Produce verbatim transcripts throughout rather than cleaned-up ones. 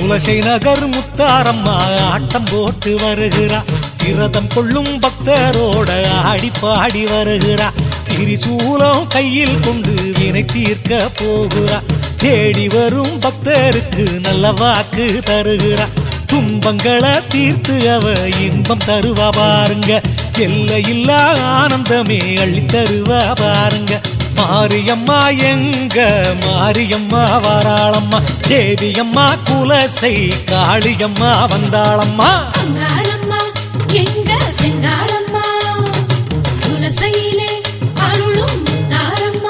குலசை நகர் முத்தாரம்மா ஆட்டம் போட்டு வருகிறா. விரதம் கொள்ளும் பக்தரோட ஆடி பாடி வருகிறா. திரிசூலம் கையில் கொண்டு வினை தீர்க்க போகிறா. தேடி வரும் பக்தருக்கு நல்ல வாக்கு தருகிறா. துன்பங்களை தீர்த்து அவ இன்பம் தருவா பாருங்க. எல்லையில்லா ஆனந்தமே அள்ளி தருவா பாருங்க. மாரியம்மா எங்க மாரியம்மா வாராளம்மா. தேவியம்மா குலசை காளியம்மா வந்தாளம்மா. எங்க செங்காளம்மா குலசையிலே அருளும் தாரம்மா.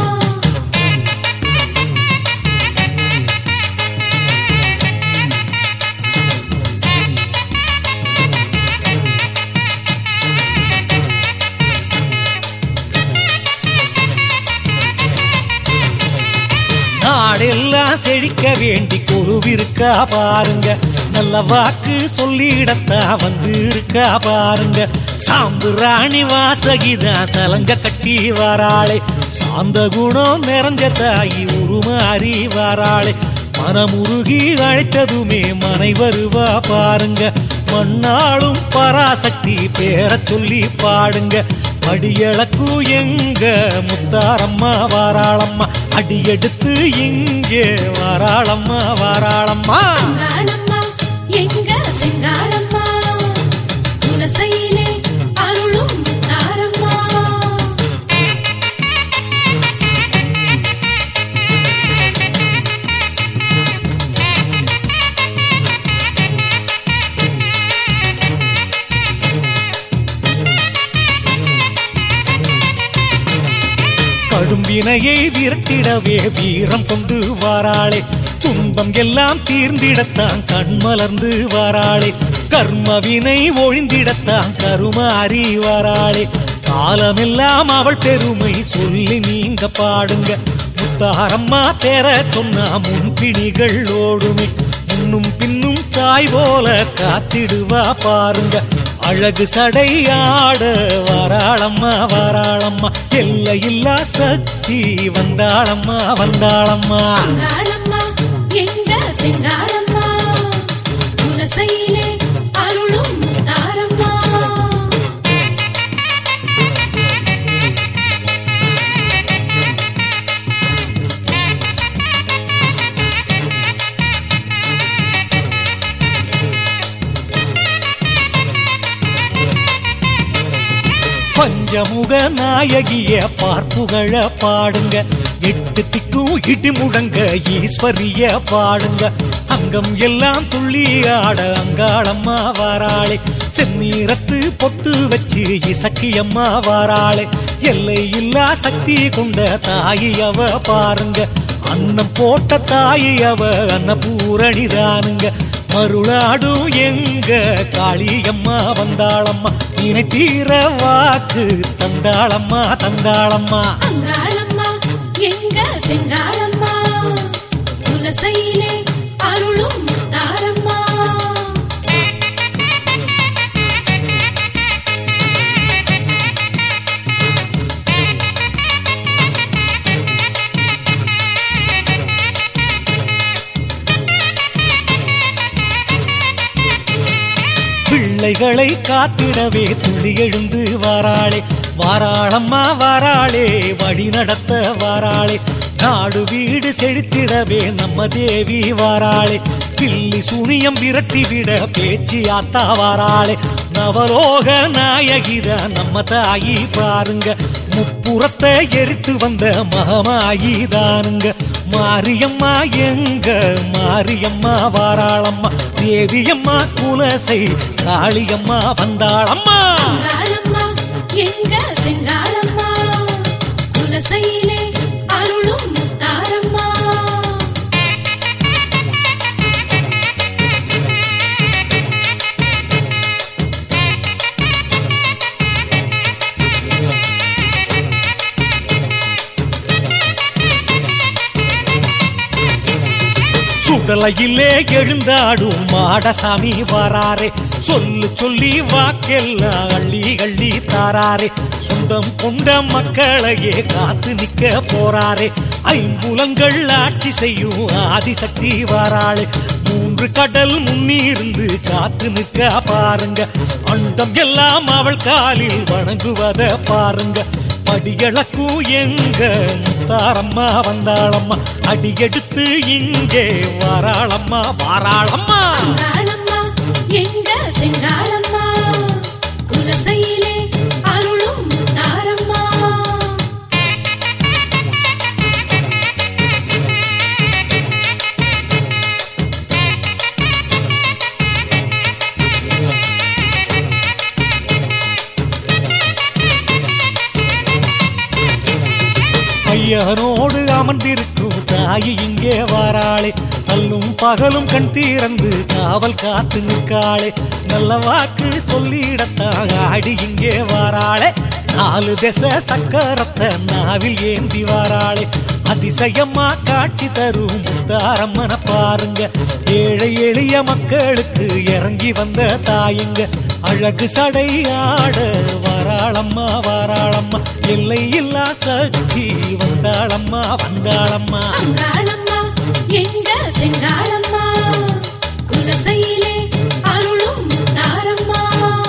நாடெல்லாம் செழிக்க வேண்டி கொருவிருக்கா பாருங்க. நல்ல வாக்கு சொல்லிடத்தா வந்து இருக்கா பாருங்க. சாம்பு ராணி வாசகிதான் சலங்க கட்டி வாராளே. சாந்த குணம் நிறைஞ்ச தாயி உருமாறி வாராளே. மனமுருகி அழைத்ததுமே மனை வருவா பாருங்க. மண்ணாளும் பராசக்தி பேர சொல்லி பாடுங்க. அடியளக்கு எங்க முத்தாரம்மா வாராளம்மா. அடியெடுத்து இங்கே வாராளம்மா வாராளம்மா. எங்க செங்காளம்மா குலசையிலே அருளும் தாரம்மா. கடும்பினையை விரட்டிடவே வீரம் கொண்டு வாராளே. துன்பம் எல்லாம் தீர்ந்திடத்தான் கண்மலர்ந்து வாராளே. கர்மவினை ஒழிந்திடத்தான் கருமாறி வாராளே. காலமெல்லாம் அவள் பெருமை சொல்லி நீங்க பாடுங்க. முத்தாரம்மா பேர சொன்னா முன்பிணிகள் ஓடுமே. முன்னும் பின்னும் தாய் போல காத்திடுவா பாருங்க. அழகு சடையாட வாராளம்மா வாராளம்மா. எல்லையில்லா சக்தி வந்தாளம்மா வந்தாளம்மா. எங்க செங்காளம்மா குலசையிலே அருளும் தாரம்மா. பஞ்சமுக நாயகிய பார்ப்புகழ பாடுங்க. எட்டு திக்கும் இடி முழங்க ஈஸ்வரிய பாடுங்க. அங்கம் எல்லாம் துள்ளி ஆட அங்காளம்மா வாராளே. செந்நீரத்து பொட்டு வச்சு இசக்கியம்மா வாராளே. எல்லை இல்லா சக்தி கொண்ட தாயி அவ பாருங்க. அன்னம் போட்ட தாயி அவ அன்னபூரணிதானுங்க. மருளாடும் எங்க காளியம்மா வந்தாளம்மா. இனை தீர வாக்கு தந்தாளம்மா தந்தாளம்மா. எங்க செங்காளம்மா குலசையிலே அருளும் தாரம்மா. பிள்ளைகளை காத்திடவே துள்ளி எழுந்து வாராளே. வாராளம்மா வாராளே வழி நடத்த வாராளே. நாடு வீடு செழித்திடவே நம்ம தேவி வாராளே. கிள்ளி சுனியம் விரட்டிவிட பேச்சு ஆத்தா வாராளே. நவலோக நாயகித நம்ம தாயி பாருங்க. முப்புறத்தை எரித்து வந்த மகமாயி தானுங்க. மாரியம்மா எங்க மாரியம்மா வாராளம்மா. தேவியம்மா குலசை காளியம்மா வந்தாளம்மா. எங்க செங்காளம்மா குலசையிலே அருளும் தாரம்மா. சுடலையிலே எழுந்தாடும் மாடசாமி வாராரே. சொல்லு சொல்லி வாக்கெல்லாம் அள்ளி அள்ளி தாராரே. சொந்தம் கொண்ட மக்களையே காத்து நிக்க போறாரே. ஐம்புலங்கள் ஆட்சி செய்யும் ஆதிசக்தி வாராளே. மூன்று கடல் முன்னிருந்து காத்து நிற்க பாருங்க, அண்டம் எல்லாம் அவள் காலில் வணங்குவத பாருங்க. படிகளக்கும் எங்க முத்தாரம்மா வந்தாளம்மா, அடியெடுத்து இங்கே வாராளம்மா வாராளம்மா. அங்காளம்மா எங்க செங்காளம்மா, குலசையிலே அருளும் முத்தாரம்மா. ஐயனோடு அமர்ந்திருக்கும் தாயி இங்கே வாராளே, அல்லும் பகலும் கண் தீரந்து காவல் காத்து நிற்காளே. நல்ல வாக்கு சொல்லிடத்தான் ஆடி இங்கே வாராளே, நாலு திசை சக்கரத்தை நாவில் ஏந்தி வாராளே. அதிசயமா காட்சி தரும் முத்தாரம்மன பாருங்க, ஏழை எளிய மக்களுக்கு இறங்கி வந்த தாயுங்க. அழகு சடை ஆட வாராளம்மா வாராளம்மா, எல்லை இல்லா சக்தி வந்தாளம்மா வந்தாளம்மா. அங்காளம்மா எங்க செங்காளம்மா, குலசையிலே அருளும் முத்தாரம்மா.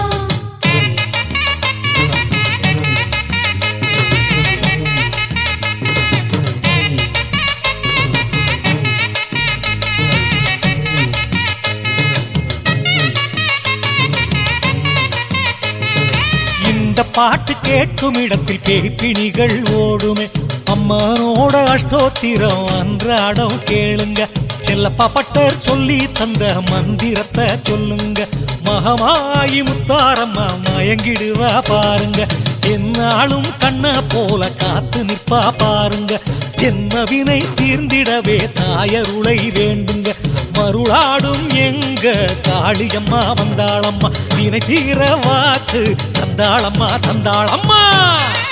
இந்த பாட்டு கேட்கும் இடத்தில் பேய்ப்பிணிகள் ஓடுமே, அம்மானோட அஷ்டோத்திரம் அன்றாடம் கேளுங்க. செல்லப்பா பட்டர் சொல்லி தந்த மந்திரத்தை சொல்லுங்க, மகமாயி முத்தாரம்மா மயங்கிடுவா பாருங்க. என்னாலும் கண்ண போல காத்து நிற்பா பாருங்க, என்ன வினை தீர்ந்திடவே தாயருளை வேண்டுங்க. மருளாடும் எங்க காளியம்மா வந்தாளம்மா, வினை தீர வாக்கு தந்தாளம்மா தந்தாளம்மா.